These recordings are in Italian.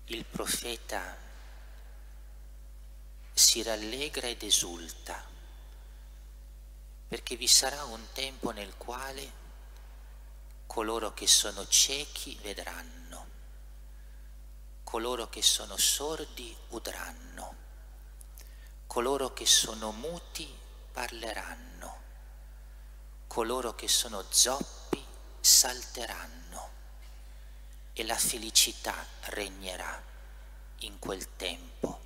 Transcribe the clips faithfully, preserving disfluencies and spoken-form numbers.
il profeta si rallegra ed esulta, perché vi sarà un tempo nel quale coloro che sono ciechi vedranno, coloro che sono sordi udranno, coloro che sono muti parleranno, coloro che sono zoppi salteranno, e la felicità regnerà in quel tempo.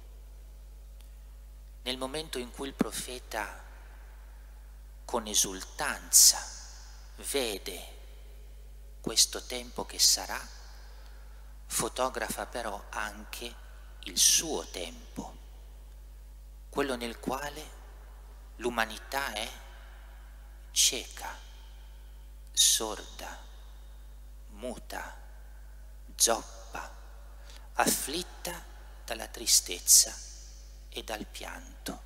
Nel momento in cui il profeta con esultanza vede questo tempo che sarà, fotografa però anche il suo tempo, quello nel quale l'umanità è cieca, sorda, muta, zoppa, afflitta dalla tristezza e dal pianto.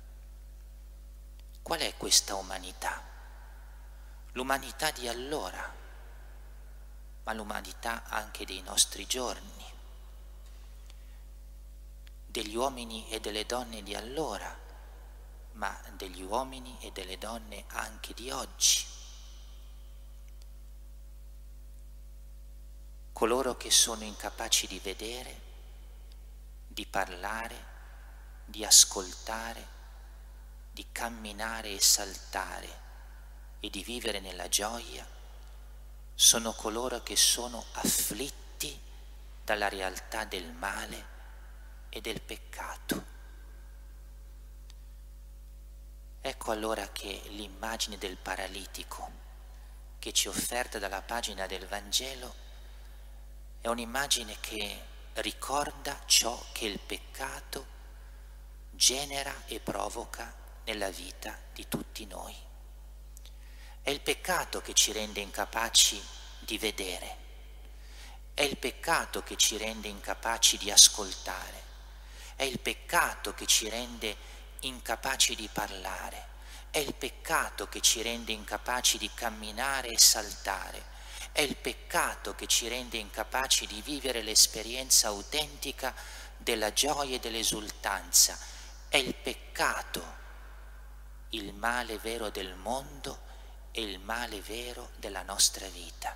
Qual è questa umanità? L'umanità di allora, ma l'umanità anche dei nostri giorni, degli uomini e delle donne di allora, ma degli uomini e delle donne anche di oggi. Coloro che sono incapaci di vedere, di parlare, di ascoltare, di camminare e saltare e di vivere nella gioia, sono coloro che sono afflitti dalla realtà del male e del peccato. Ecco allora che l'immagine del paralitico che ci è offerta dalla pagina del Vangelo è un'immagine che ricorda ciò che il peccato genera e provoca nella vita di tutti noi. È il peccato che ci rende incapaci di vedere, è il peccato che ci rende incapaci di ascoltare, è il peccato che ci rende incapaci di parlare, è il peccato che ci rende incapaci di camminare e saltare, è il peccato che ci rende incapaci di vivere l'esperienza autentica della gioia e dell'esultanza, è il peccato, il male vero del mondo e il male vero della nostra vita.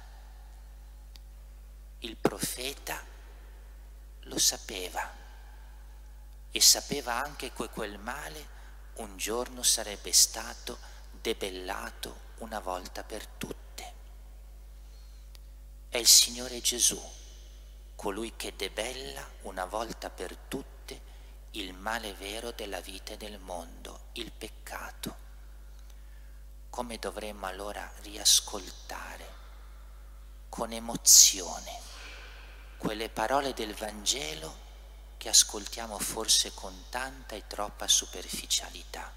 Il profeta lo sapeva e sapeva anche che quel male un giorno sarebbe stato debellato una volta per tutte. È il Signore Gesù, colui che debella una volta per tutte il male vero della vita e del mondo, il peccato. Come dovremmo allora riascoltare con emozione quelle parole del Vangelo che ascoltiamo forse con tanta e troppa superficialità.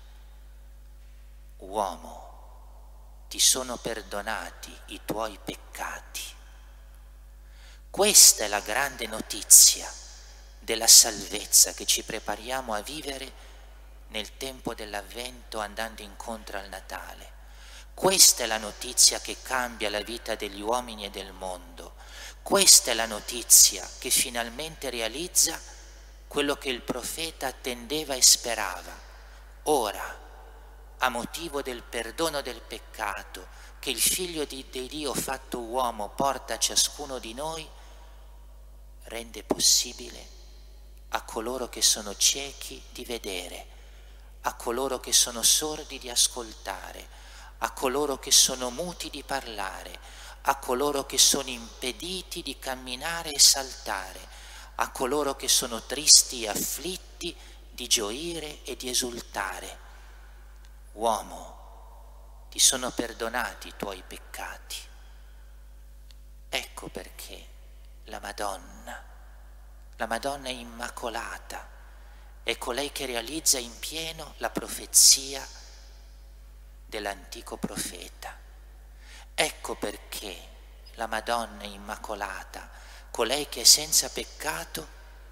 Uomo, ti sono perdonati i tuoi peccati. Questa è la grande notizia della salvezza che ci prepariamo a vivere nel tempo dell'Avvento andando incontro al Natale. Questa è la notizia che cambia la vita degli uomini e del mondo. Questa è la notizia che finalmente realizza quello che il profeta attendeva e sperava. Ora, a motivo del perdono del peccato che il Figlio di Dio fatto uomo porta a ciascuno di noi, rende possibile a coloro che sono ciechi di vedere, a coloro che sono sordi di ascoltare, a coloro che sono muti di parlare, a coloro che sono impediti di camminare e saltare, a coloro che sono tristi e afflitti di gioire e di esultare. Uomo, ti sono perdonati i tuoi peccati. Ecco perché la Madonna, la Madonna Immacolata, è colei che realizza in pieno la profezia dell'antico profeta. Ecco perché la Madonna Immacolata, colei che è senza peccato,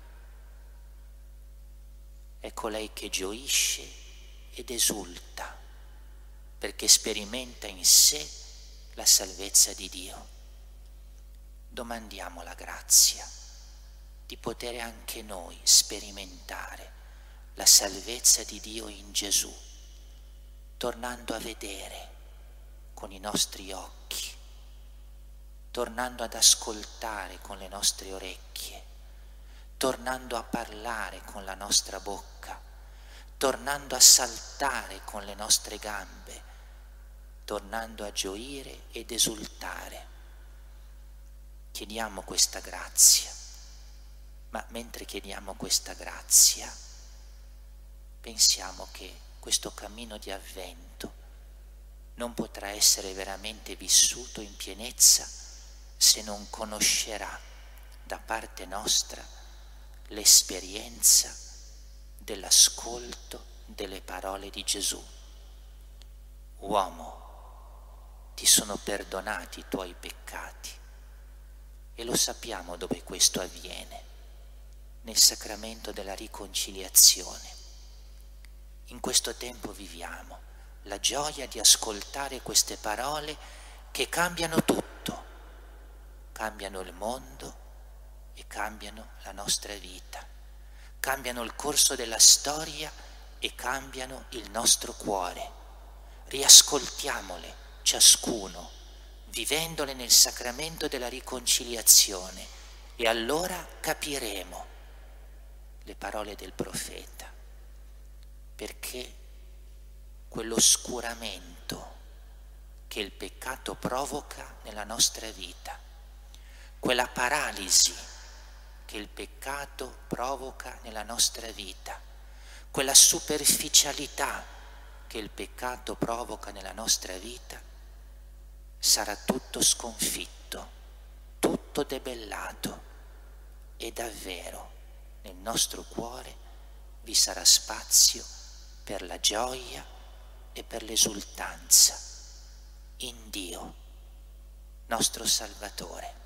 è colei che gioisce ed esulta, perché sperimenta in sé la salvezza di Dio. Domandiamo la grazia di poter anche noi sperimentare la salvezza di Dio in Gesù, tornando a vedere con i nostri occhi, tornando ad ascoltare con le nostre orecchie, tornando a parlare con la nostra bocca, tornando a saltare con le nostre gambe, tornando a gioire ed esultare. Chiediamo questa grazia, ma mentre chiediamo questa grazia, pensiamo che questo cammino di avvento non potrà essere veramente vissuto in pienezza se non conoscerà da parte nostra l'esperienza dell'ascolto delle parole di Gesù. Uomo, ti sono perdonati i tuoi peccati. E lo sappiamo dove questo avviene, nel sacramento della riconciliazione. In questo tempo viviamo la gioia di ascoltare queste parole che cambiano tutto, cambiano il mondo e cambiano la nostra vita, cambiano il corso della storia e cambiano il nostro cuore. Riascoltiamole ciascuno, vivendole nel sacramento della riconciliazione, e allora capiremo le parole del profeta, perché quell'oscuramento che il peccato provoca nella nostra vita, quella paralisi che il peccato provoca nella nostra vita, quella superficialità che il peccato provoca nella nostra vita, sarà tutto sconfitto, tutto debellato, e davvero nel nostro cuore vi sarà spazio per la gioia e per l'esultanza in Dio, nostro Salvatore.